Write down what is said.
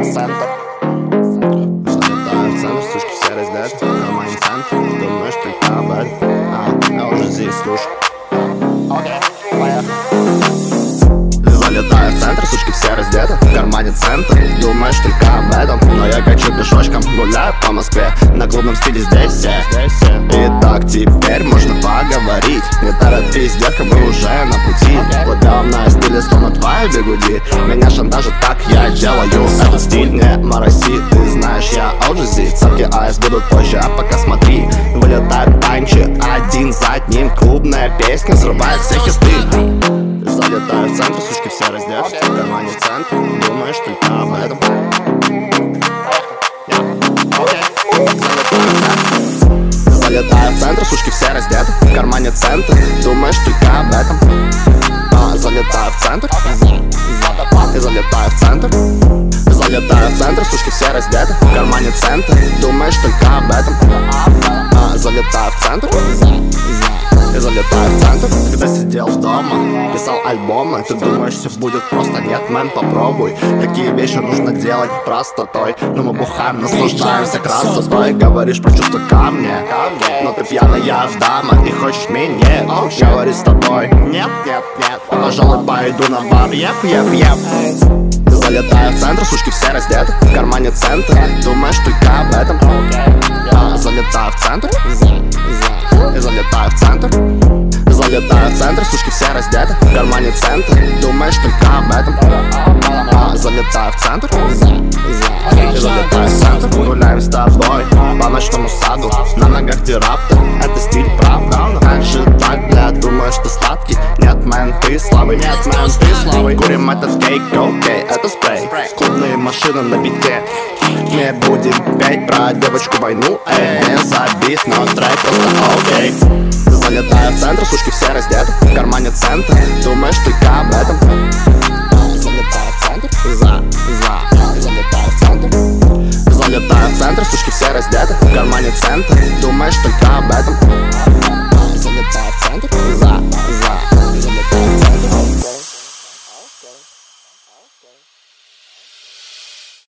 центр. Залетаю в центр, сучки все раздеты. Карманный центр, думаешь только об этом. Я уже здесь, слушай. Залетаю в центр, сучки все раздеты. В кармане центр, думаешь только об этом. Но я качу пешочком, гуляю по Москве. На клубном стиле здесь все. Итак, теперь можно поговорить. Не торопись, детка, мы уже на пути. Плавная стиле, словно твои бигуди. Меня шантажит, как я делаю этот стиль. Не мороси, ты знаешь, я OGZ. Цапки айс будут позже, а пока смотри. Вылетают танчи один за одним. Клубная песня взрывает все хисты. Залетаю в центр, сучки все раздеты. В кармане центр, думаешь только об этом. Залетаю в центр, сучки все раздеты. В кармане центр, думаешь только об этом. Залетаю в центр. Залетаю в центр. Залетаю в центр, сучки все раздеты. В кармане центр, думаешь только об этом. Залетаю в центр. Залетаю в центр. Когда сидел дома, писал альбомы. Ты думаешь, все будет просто? Нет, мэн, попробуй. Такие вещи нужно делать простотой. Но мы бухаем, наслаждаемся красотой. Говоришь про чувства ко мне, но ты пьяная дама и хочешь меня говорить с тобой. Нет, нет, нет, пожалуй, пойду на бар. Залетаю в центр, сучки все раздеты. В кармане центр, думаешь только об этом. Залетаю в центр. Залетаю в центр. Залетаю в центр, сучки все раздеты. В кармане центр, думаешь только об этом. Залетаю в центр. Залетаю в центр. Гуляем с тобой по ночному саду. На ногах дираптор, это стиль, правда. Раньше так, бля, думаю, что сладкий. Нет, мэн, ты слабый. Нет, мэн, ты слабый. Курим этот кейк, окей, это спрей. Клубные машины на бите. Не будем петь про девочку войну. Не забит, но трек просто окей. Залетаю в центр, сучки все раздеты. В кармане центр, думаешь только об этом. Залетаю в центр. Залетаю в центр. Залетаю в центр, сучки все раздеты. В кармане центр, думаешь только об этом.